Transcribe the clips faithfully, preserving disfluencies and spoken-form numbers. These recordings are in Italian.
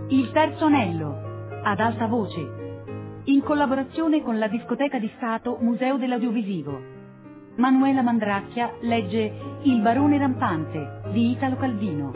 Il terzo anello, ad alta voce, in collaborazione con la Discoteca di Stato Museo dell'Audiovisivo. Manuela Mandracchia legge Il barone rampante di Italo Calvino.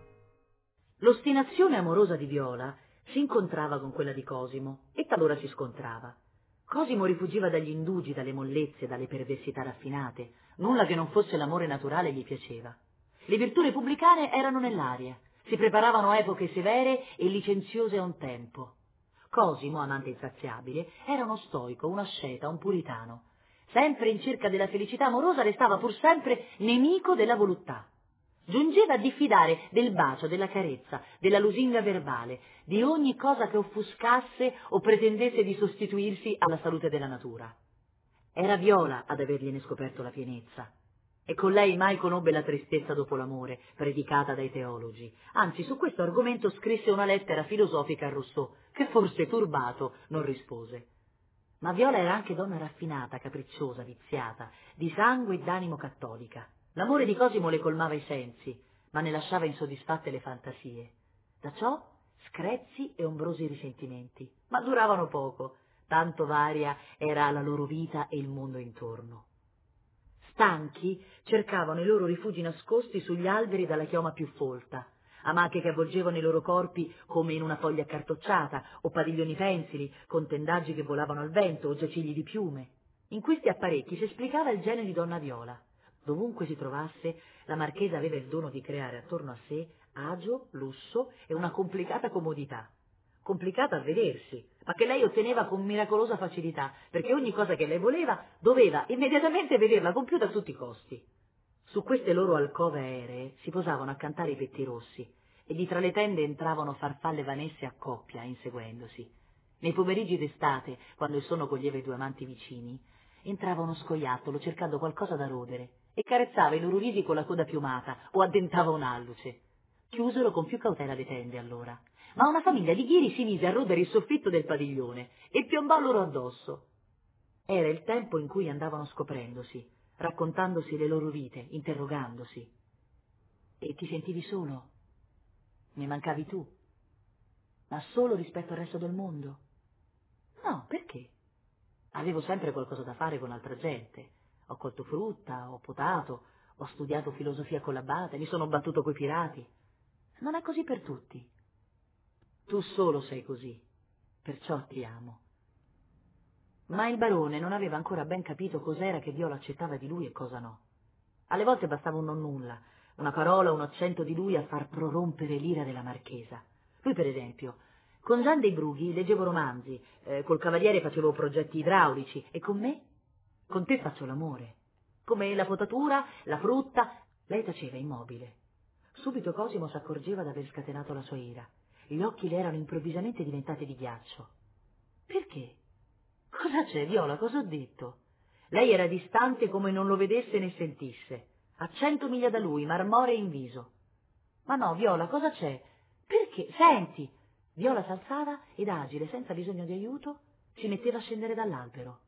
L'ostinazione amorosa di Viola si incontrava con quella di Cosimo e talora si scontrava. Cosimo rifugiva dagli indugi, dalle mollezze, dalle perversità raffinate. Nulla che non fosse l'amore naturale gli piaceva. Le virtù repubblicane erano nell'aria. Si preparavano epoche severe e licenziose a un tempo. Cosimo, amante insaziabile, era uno stoico, un asceta, un puritano. Sempre in cerca della felicità amorosa, restava pur sempre nemico della voluttà. Giungeva a diffidare del bacio, della carezza, della lusinga verbale, di ogni cosa che offuscasse o pretendesse di sostituirsi alla salute della natura. Era Viola ad avergliene scoperto la pienezza. E con lei mai conobbe la tristezza dopo l'amore, predicata dai teologi. Anzi, su questo argomento scrisse una lettera filosofica a Rousseau, che forse turbato non rispose. Ma Viola era anche donna raffinata, capricciosa, viziata, di sangue e d'animo cattolica. L'amore di Cosimo le colmava i sensi, ma ne lasciava insoddisfatte le fantasie. Da ciò screzi e ombrosi risentimenti, ma duravano poco, tanto varia era la loro vita e il mondo intorno. Stanchi cercavano i loro rifugi nascosti sugli alberi dalla chioma più folta, amache che avvolgevano i loro corpi come in una foglia accartocciata, o padiglioni pensili con tendaggi che volavano al vento, o giacigli di piume. In questi apparecchi si esplicava il genio di donna Viola. Dovunque si trovasse, la marchesa aveva il dono di creare attorno a sé agio, lusso e una complicata comodità. Complicata a vedersi, ma che lei otteneva con miracolosa facilità, perché ogni cosa che lei voleva doveva immediatamente vederla compiuta a tutti i costi. Su queste loro alcove aeree si posavano a cantare i pettirossi e di tra le tende entravano farfalle vanesse a coppia, inseguendosi. Nei pomeriggi d'estate, quando il sonno coglieva i due amanti vicini, entrava uno scoiattolo cercando qualcosa da rodere e carezzava i loro visi con la coda piumata o addentava un'alluce. Chiusero con più cautela le tende allora, ma una famiglia di ghiri si mise a rodere il soffitto del padiglione e piombò loro addosso. Era il tempo in cui andavano scoprendosi, raccontandosi le loro vite, interrogandosi. E ti sentivi solo? Mi mancavi tu? Ma solo rispetto al resto del mondo? No, perché? Avevo sempre qualcosa da fare con altra gente. Ho colto frutta, ho potato, ho studiato filosofia con l'abate, mi sono battuto coi pirati. Non è così per tutti. Tu solo sei così, perciò ti amo. Ma il barone non aveva ancora ben capito cos'era che Viola accettava di lui e cosa no. Alle volte bastava un nonnulla, una parola, un accento di lui a far prorompere l'ira della marchesa. Lui, per esempio, con Gian dei Brughi leggevo romanzi, eh, col cavaliere facevo progetti idraulici, e con me? Con te faccio l'amore. Come la potatura, la frutta, lei taceva immobile. Subito Cosimo s'accorgeva d'aver scatenato la sua ira. Gli occhi le erano improvvisamente diventati di ghiaccio. Perché? Cosa c'è, Viola? Cosa ho detto? Lei era distante come non lo vedesse né sentisse, a cento miglia da lui, marmoreo in viso. Ma no, Viola, cosa c'è? Perché? Senti! Viola s'alzava ed agile, senza bisogno di aiuto, si metteva a scendere dall'albero.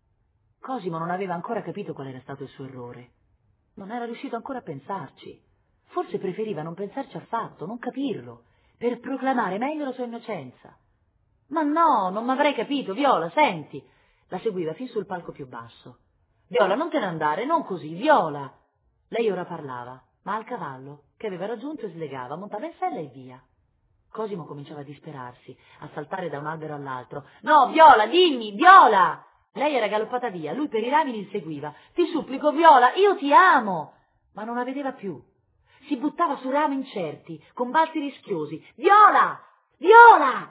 Cosimo non aveva ancora capito qual era stato il suo errore. Non era riuscito ancora a pensarci. Forse preferiva non pensarci affatto, non capirlo, per proclamare meglio la sua innocenza. Ma no, non m'avrei capito, Viola, senti! La seguiva fin sul palco più basso. Viola, non te ne andare, non così, Viola! Lei ora parlava, ma al cavallo, che aveva raggiunto e slegava, montava in sella e via. Cosimo cominciava a disperarsi, a saltare da un albero all'altro. No, Viola, dimmi, Viola! Lei era galoppata via, lui per i rami li inseguiva. Ti supplico, Viola, io ti amo! Ma non la vedeva più. Si buttava su rami incerti, con balzi rischiosi. Viola! Viola!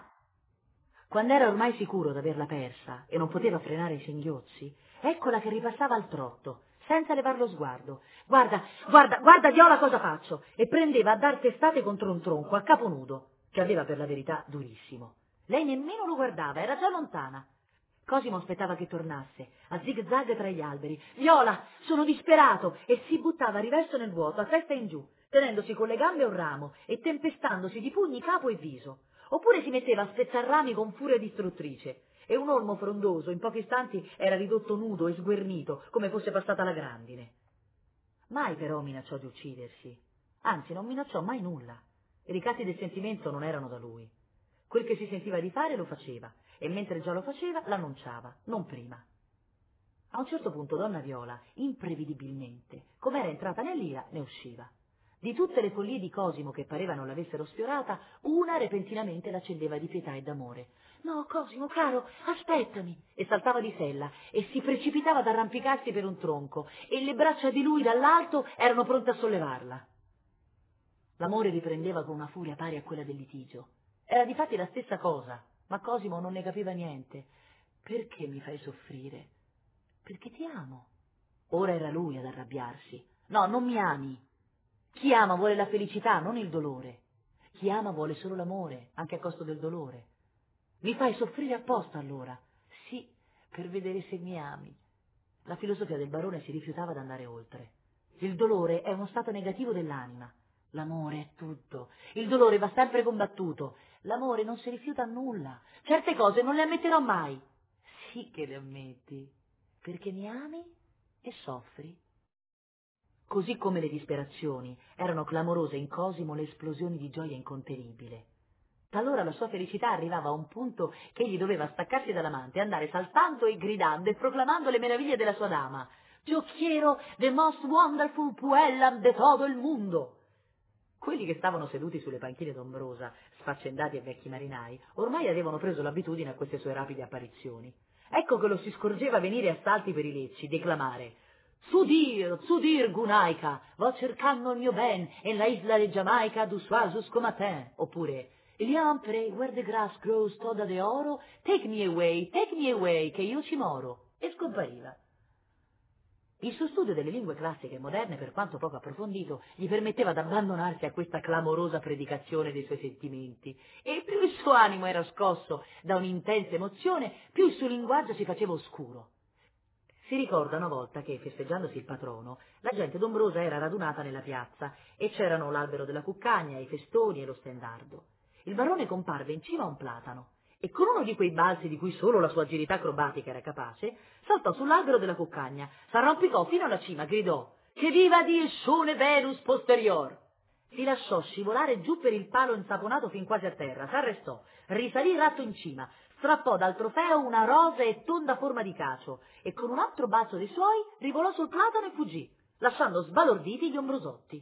Quando era ormai sicuro d'averla persa e non poteva frenare i singhiozzi, eccola che ripassava al trotto, senza levar lo sguardo. Guarda, guarda, guarda, Viola, cosa faccio! E prendeva a dar testate contro un tronco, a capo nudo, che aveva per la verità durissimo. Lei nemmeno lo guardava, era già lontana. Cosimo aspettava che tornasse, a zig-zag tra gli alberi. Viola, sono disperato! E si buttava a riverso nel vuoto, a testa in giù, tenendosi con le gambe un ramo e tempestandosi di pugni capo e viso. Oppure si metteva a spezzar rami con furia distruttrice, e un olmo frondoso in pochi istanti era ridotto nudo e sguernito, come fosse passata la grandine. Mai però minacciò di uccidersi, anzi non minacciò mai nulla. I ricatti del sentimento non erano da lui. Quel che si sentiva di fare lo faceva, e mentre già lo faceva l'annunciava, non prima. A un certo punto donna Viola, imprevedibilmente, come era entrata nell'ira, ne usciva. Di tutte le follie di Cosimo che parevano l'avessero sfiorata, una repentinamente l'accendeva di pietà e d'amore. «No, Cosimo, caro, aspettami!» E saltava di sella e si precipitava ad arrampicarsi per un tronco, e le braccia di lui dall'alto erano pronte a sollevarla. L'amore riprendeva con una furia pari a quella del litigio. Era difatti la stessa cosa, ma Cosimo non ne capiva niente. «Perché mi fai soffrire?» «Perché ti amo». Ora era lui ad arrabbiarsi. «No, non mi ami. Chi ama vuole la felicità, non il dolore. Chi ama vuole solo l'amore, anche a costo del dolore. Mi fai soffrire apposta allora?» «Sì, per vedere se mi ami». La filosofia del barone si rifiutava ad andare oltre. Il dolore è uno stato negativo dell'anima. L'amore è tutto. Il dolore va sempre combattuto. L'amore non si rifiuta a nulla. Certe cose non le ammetterò mai. Sì che le ammetti, perché mi ami e soffri. Così come le disperazioni, erano clamorose in Cosimo le esplosioni di gioia incontenibile. Talora la sua felicità arrivava a un punto che egli doveva staccarsi dall'amante e andare saltando e gridando e proclamando le meraviglie della sua dama. «Yo quiero the most wonderful puellam de todo il mundo!» Quelli che stavano seduti sulle panchine d'ombrosa, sfaccendati e vecchi marinai, ormai avevano preso l'abitudine a queste sue rapide apparizioni. Ecco che lo si scorgeva venire a salti per i lecci, declamare «Zudir, Zudir Gunaica, vo cercando il mio ben, en la isla de Jamaica du suasus comatin», oppure «Liampre, where the grass grows toda de oro, take me away, take me away, che io ci moro», e scompariva. Il suo studio delle lingue classiche moderne, per quanto poco approfondito, gli permetteva di abbandonarsi a questa clamorosa predicazione dei suoi sentimenti, e più il suo animo era scosso da un'intensa emozione, più il suo linguaggio si faceva oscuro. Si ricorda una volta che, festeggiandosi il patrono, la gente d'Ombrosa era radunata nella piazza e c'erano l'albero della cuccagna, i festoni e lo stendardo. Il barone comparve in cima a un platano e con uno di quei balzi di cui solo la sua agilità acrobatica era capace, saltò sull'albero della cuccagna, s'arrampicò fino alla cima, gridò «Che viva die schöne Venus posterior!» Si lasciò scivolare giù per il palo insaponato fin quasi a terra, s'arrestò, risalì ratto in cima, strappò dal trofeo una rosa e tonda forma di cacio e con un altro balzo dei suoi rivolò sul platano e fuggì, lasciando sbalorditi gli ombrosotti.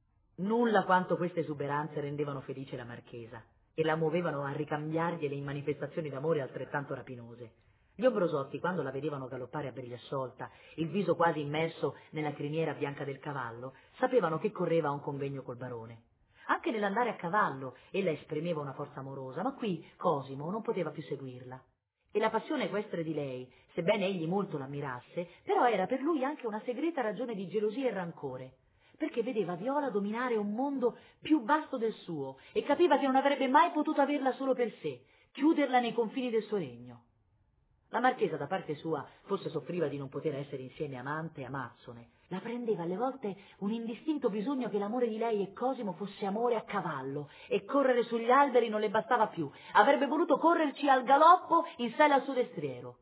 Nulla quanto queste esuberanze rendevano felice la marchesa e la muovevano a ricambiargliele in manifestazioni d'amore altrettanto rapinose. Gli ombrosotti, quando la vedevano galoppare a briglia sciolta, il viso quasi immerso nella criniera bianca del cavallo, sapevano che correva a un convegno col barone. Anche nell'andare a cavallo ella esprimeva una forza amorosa, ma qui Cosimo non poteva più seguirla. E la passione equestre di lei, sebbene egli molto l'ammirasse, però era per lui anche una segreta ragione di gelosia e rancore, perché vedeva Viola dominare un mondo più vasto del suo e capiva che non avrebbe mai potuto averla solo per sé, chiuderla nei confini del suo regno. La marchesa, da parte sua, forse soffriva di non poter essere insieme amante e amazzone. La prendeva alle volte un indistinto bisogno che l'amore di lei e Cosimo fosse amore a cavallo, e correre sugli alberi non le bastava più. Avrebbe voluto correrci al galoppo in sella al suo destriero.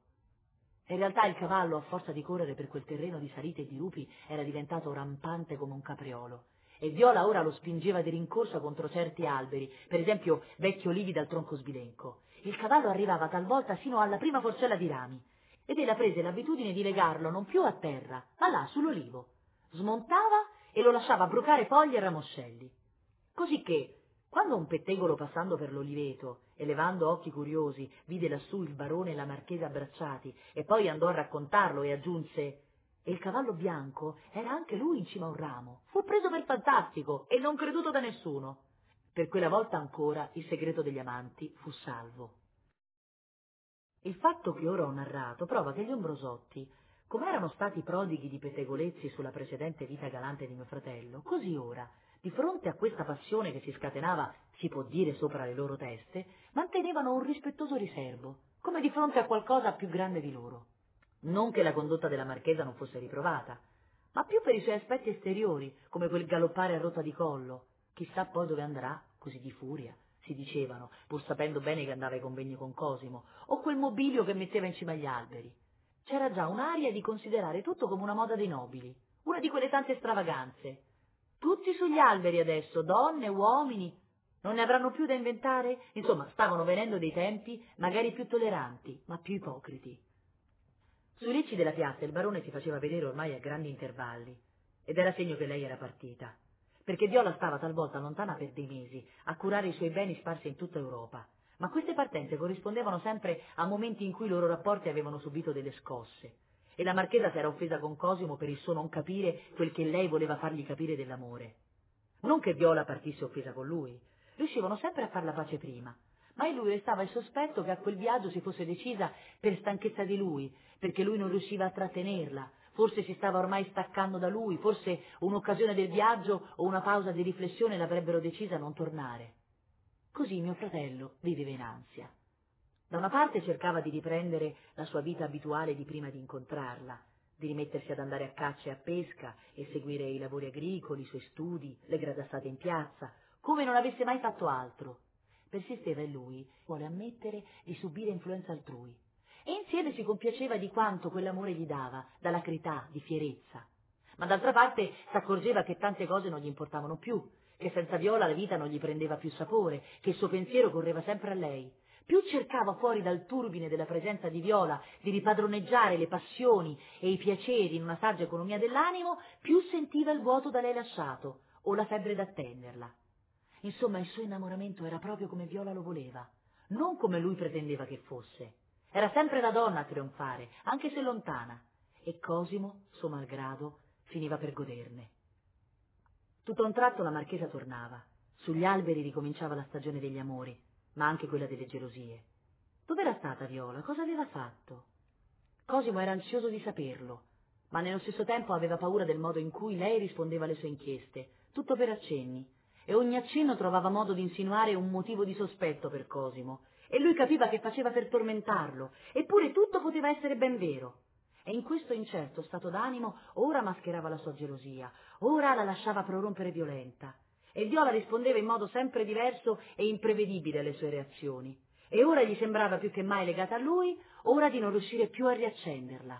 In realtà il cavallo, a forza di correre per quel terreno di salite e di rupi, era diventato rampante come un capriolo. E Viola ora lo spingeva di rincorsa contro certi alberi, per esempio vecchi olivi dal tronco sbilenco. Il cavallo arrivava talvolta sino alla prima forcella di rami, ed ella prese l'abitudine di legarlo non più a terra, ma là sull'olivo. Smontava e lo lasciava brucare foglie e ramoscelli. Così che, quando un pettegolo passando per l'oliveto e levando occhi curiosi vide lassù il barone e la marchesa abbracciati e poi andò a raccontarlo e aggiunse «E il cavallo bianco era anche lui in cima a un ramo, fu preso per fantastico e non creduto da nessuno». Per quella volta ancora il segreto degli amanti fu salvo. Il fatto che ora ho narrato prova che gli ombrosotti, come erano stati prodighi di pettegolezzi sulla precedente vita galante di mio fratello, così ora, di fronte a questa passione che si scatenava, si può dire, sopra le loro teste, mantenevano un rispettoso riserbo, come di fronte a qualcosa più grande di loro. Non che la condotta della marchesa non fosse riprovata, ma più per i suoi aspetti esteriori, come quel galoppare a rotta di collo. Chissà poi dove andrà, così di furia, si dicevano, pur sapendo bene che andava ai convegni con Cosimo, o quel mobilio che metteva in cima agli alberi. C'era già un'aria di considerare tutto come una moda dei nobili, una di quelle tante stravaganze. Tutti sugli alberi adesso, donne, uomini. Non ne avranno più da inventare? Insomma, stavano venendo dei tempi magari più tolleranti, ma più ipocriti. Sui lecci della piazza il barone si faceva vedere ormai a grandi intervalli, ed era segno che lei era partita, perché Viola stava talvolta lontana per dei mesi a curare i suoi beni sparsi in tutta Europa, ma queste partenze corrispondevano sempre a momenti in cui i loro rapporti avevano subito delle scosse, e la marchesa s'era offesa con Cosimo per il suo non capire quel che lei voleva fargli capire dell'amore. Non che Viola partisse offesa con lui, riuscivano sempre a far la pace prima, ma in lui restava il sospetto che a quel viaggio si fosse decisa per stanchezza di lui, perché lui non riusciva a trattenerla, forse si stava ormai staccando da lui, forse un'occasione del viaggio o una pausa di riflessione l'avrebbero decisa a non tornare. Così mio fratello viveva in ansia. Da una parte cercava di riprendere la sua vita abituale di prima di incontrarla, di rimettersi ad andare a caccia e a pesca e seguire i lavori agricoli, i suoi studi, le gradassate in piazza, come non avesse mai fatto altro. Persisteva in lui, vuole ammettere, di subire influenza altrui, e insieme si compiaceva di quanto quell'amore gli dava, d'alacrità, di fierezza. Ma d'altra parte s'accorgeva che tante cose non gli importavano più, che senza Viola la vita non gli prendeva più sapore, che il suo pensiero correva sempre a lei. Più cercava fuori dal turbine della presenza di Viola di ripadroneggiare le passioni e i piaceri in una saggia economia dell'animo, più sentiva il vuoto da lei lasciato o la febbre d'attenderla. Insomma, il suo innamoramento era proprio come Viola lo voleva, non come lui pretendeva che fosse. Era sempre la donna a trionfare, anche se lontana, e Cosimo, suo malgrado, finiva per goderne. Tutto a un tratto la marchesa tornava. Sugli alberi ricominciava la stagione degli amori, ma anche quella delle gelosie. Dov'era stata Viola? Cosa aveva fatto? Cosimo era ansioso di saperlo, ma nello stesso tempo aveva paura del modo in cui lei rispondeva alle sue inchieste, tutto per accenni, e ogni accenno trovava modo di insinuare un motivo di sospetto per Cosimo, e lui capiva che faceva per tormentarlo, eppure tutto poteva essere ben vero. E in questo incerto stato d'animo ora mascherava la sua gelosia, ora la lasciava prorompere violenta, e Viola rispondeva in modo sempre diverso e imprevedibile alle sue reazioni, e ora gli sembrava più che mai legata a lui, ora di non riuscire più a riaccenderla.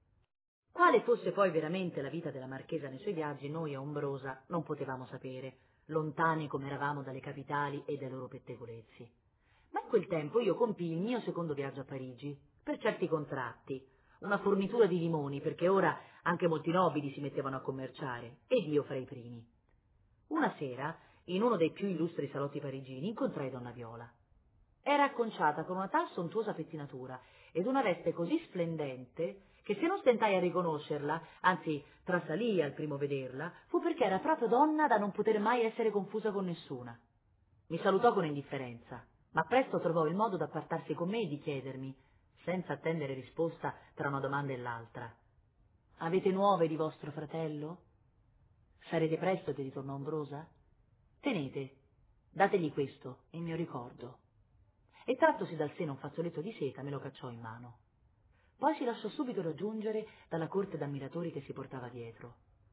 Quale fosse poi veramente la vita della marchesa nei suoi viaggi, noi a Ombrosa non potevamo sapere, lontani come eravamo dalle capitali e dai loro pettegolezzi. Ma in quel tempo io compii il mio secondo viaggio a Parigi, per certi contratti, una fornitura di limoni, perché ora anche molti nobili si mettevano a commerciare, ed io fra i primi. Una sera, in uno dei più illustri salotti parigini, incontrai donna Viola. Era acconciata con una tal sontuosa pettinatura ed una veste così splendente che se non stentai a riconoscerla, anzi trasalii al primo vederla, fu perché era proprio donna da non poter mai essere confusa con nessuna. Mi salutò con indifferenza, ma presto trovò il modo d'appartarsi con me e di chiedermi, senza attendere risposta tra una domanda e l'altra: «Avete nuove di vostro fratello? Sarete presto di ritorno a Ombrosa? Tenete, dategli questo, in mio ricordo». E trattosi dal seno un fazzoletto di seta, me lo cacciò in mano. Poi si lasciò subito raggiungere dalla corte d'ammiratori che si portava dietro.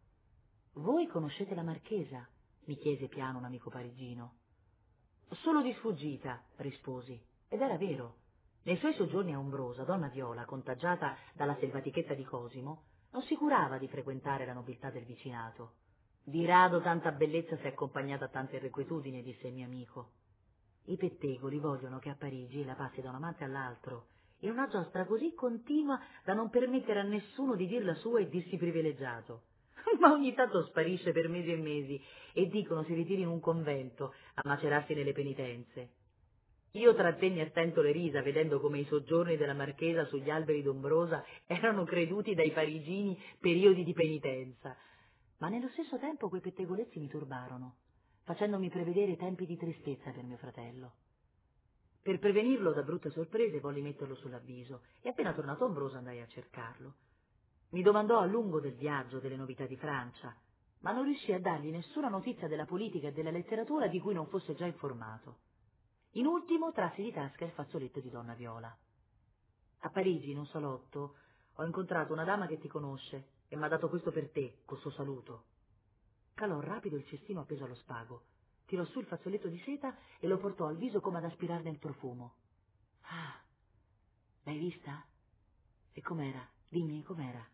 «Voi conoscete la marchesa?» mi chiese piano un amico parigino. «Solo di sfuggita», risposi, ed era vero. Nei suoi soggiorni a Ombrosa, donna Viola, contagiata dalla selvatichezza di Cosimo, non si curava di frequentare la nobiltà del vicinato. «Di rado tanta bellezza si è accompagnata a tante irrequietudini», disse il mio amico. «I pettegoli vogliono che a Parigi la passi da un amante all'altro, in una giostra così continua da non permettere a nessuno di dir la sua e dirsi privilegiato. Ma ogni tanto sparisce per mesi e mesi e dicono si ritiri in un convento a macerarsi nelle penitenze». Io trattenni a stento le risa vedendo come i soggiorni della marchesa sugli alberi d'Ombrosa erano creduti dai parigini periodi di penitenza, ma nello stesso tempo quei pettegolezzi mi turbarono, facendomi prevedere tempi di tristezza per mio fratello. Per prevenirlo da brutte sorprese volli metterlo sull'avviso e appena tornato a Ombrosa andai a cercarlo. Mi domandò a lungo del viaggio, delle novità di Francia, ma non riuscì a dargli nessuna notizia della politica e della letteratura di cui non fosse già informato. In ultimo trassi di tasca il fazzoletto di donna Viola. «A Parigi, in un salotto, ho incontrato una dama che ti conosce e m'ha dato questo per te, col suo saluto». Calò rapido il cestino appeso allo spago, tirò su il fazzoletto di seta e lo portò al viso come ad aspirarne il profumo. «Ah, l'hai vista? E com'era? Dimmi, com'era?»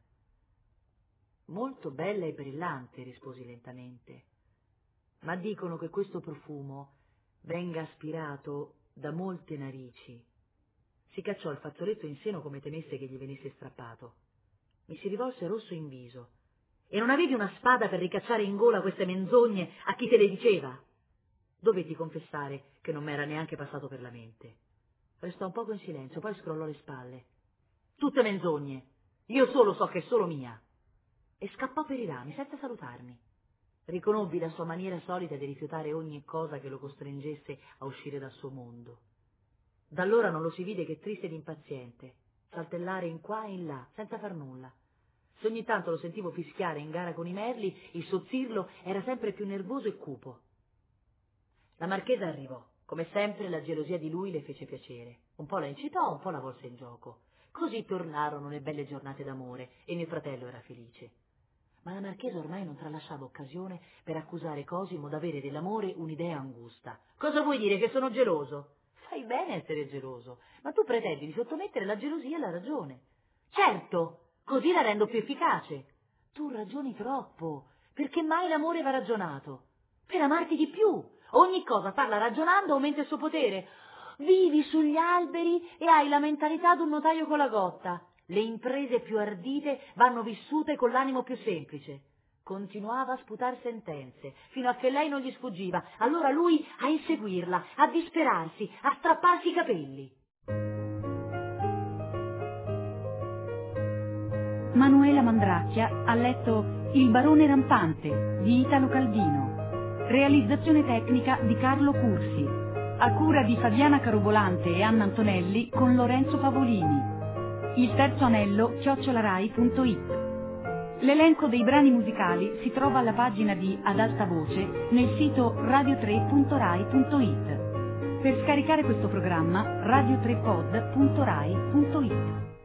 «Molto bella e brillante», risposi lentamente. «Ma dicono che questo profumo venga aspirato da molte narici. Si cacciò il fazzoletto in seno come temesse che gli venisse strappato. Mi si rivolse rosso in viso. E non avevi una spada per ricacciare in gola queste menzogne a chi te le diceva? Dovetti confessare che non m'era neanche passato per la mente. Restò un poco in silenzio, poi scrollò le spalle. Tutte menzogne, io solo so che è solo mia. E scappò per i rami senza salutarmi. Riconobbi la sua maniera solita di rifiutare ogni cosa che lo costringesse a uscire dal suo mondo. Da allora non lo si vide che triste ed impaziente, saltellare in qua e in là, senza far nulla. Se ogni tanto lo sentivo fischiare in gara con i merli, il suo zirlo era sempre più nervoso e cupo. La marchesa arrivò. Come sempre la gelosia di lui le fece piacere. Un po' la incitò, un po' la volse in gioco. Così tornarono le belle giornate d'amore e mio fratello era felice. Ma la marchesa ormai non tralasciava occasione per accusare Cosimo d'avere dell'amore un'idea angusta. Cosa vuoi dire, che sono geloso? Fai bene a essere geloso, ma tu pretendi di sottomettere la gelosia alla ragione. Certo, così la rendo più efficace. Tu ragioni troppo, perché mai l'amore va ragionato? Per amarti di più. Ogni cosa farla ragionando aumenta il suo potere. Vivi sugli alberi e hai la mentalità d'un notaio con la gotta. Le imprese più ardite vanno vissute con l'animo più semplice. Continuava a sputar sentenze, fino a che lei non gli sfuggiva. Allora lui a inseguirla, a disperarsi, a strapparsi i capelli. Manuela Mandracchia ha letto Il barone rampante di Italo Calvino. Realizzazione tecnica di Carlo Cursi. A cura di Fabiana Carobolante e Anna Antonelli con Lorenzo Pavolini. Il terzo anello chiocciolarai punto it. L'elenco dei brani musicali si trova alla pagina di Ad alta voce nel sito radio tre punto rai punto it. Per scaricare questo programma radio tre pod punto rai punto it.